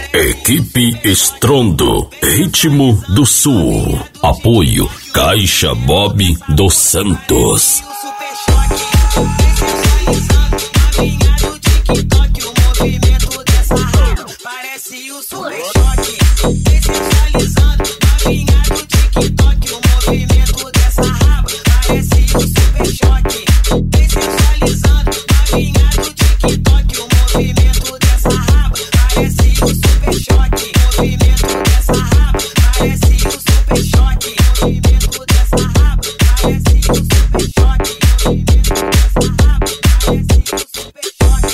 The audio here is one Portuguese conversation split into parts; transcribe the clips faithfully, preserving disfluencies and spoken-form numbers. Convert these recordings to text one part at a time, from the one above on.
Equipe Estrondo, Ritmo do Sul. Apoio Caixa Bob dos Santos. Parece o Super Choque, descentralizando novinha do TikTok. O movimento dessa raba parece o Super Choque, descentralizando novinha do TikTok. O movimento dessa raba parece o Super Choque, o movimento dessa raba parece o Super Choque, o movimento dessa raba parece o Super Choque, o movimento dessa raba parece o Super Choque.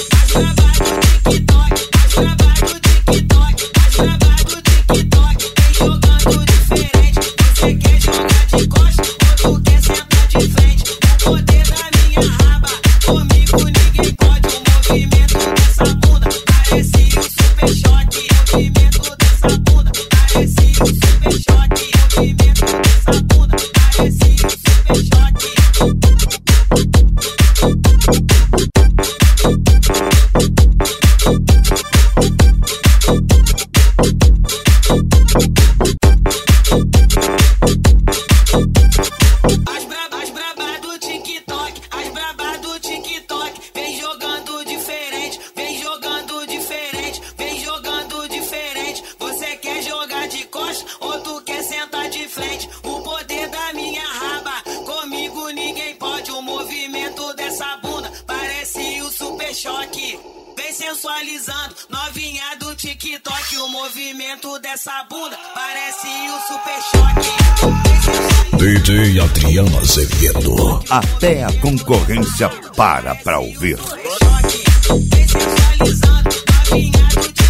As travas do TikTok, as travas do TikTok, as travas do TikTok, vem jogando diferente. Você quer jogar de costas ou tu quer sentar de frente? O poder da minha raba, comigo ninguém pode. O movimento dessa bunda parece o Super Choque, o movimento dessa bunda parece o Super Choque, o movimento dessa bunda parece o Super Choque. As brabas, brabas do TikTok, as brabas do TikTok, vem jogando diferente, vem jogando diferente, vem jogando diferente. Você quer jogar de costas ou tu quer sentar de frente? O poder da minha raba, comigo ninguém pode. O movimento dessa bunda parece o Super Choque, vem sensualizando novinha do TikTok. O movimento dessa bunda parece o Super Choque. D J Adriano Azevedo. Até a concorrência para pra ouvir. Super Choque, vem sensualizando novinha do TikTok.